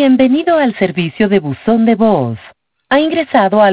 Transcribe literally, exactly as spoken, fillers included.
Bienvenido al servicio de buzón de voz. Ha ingresado al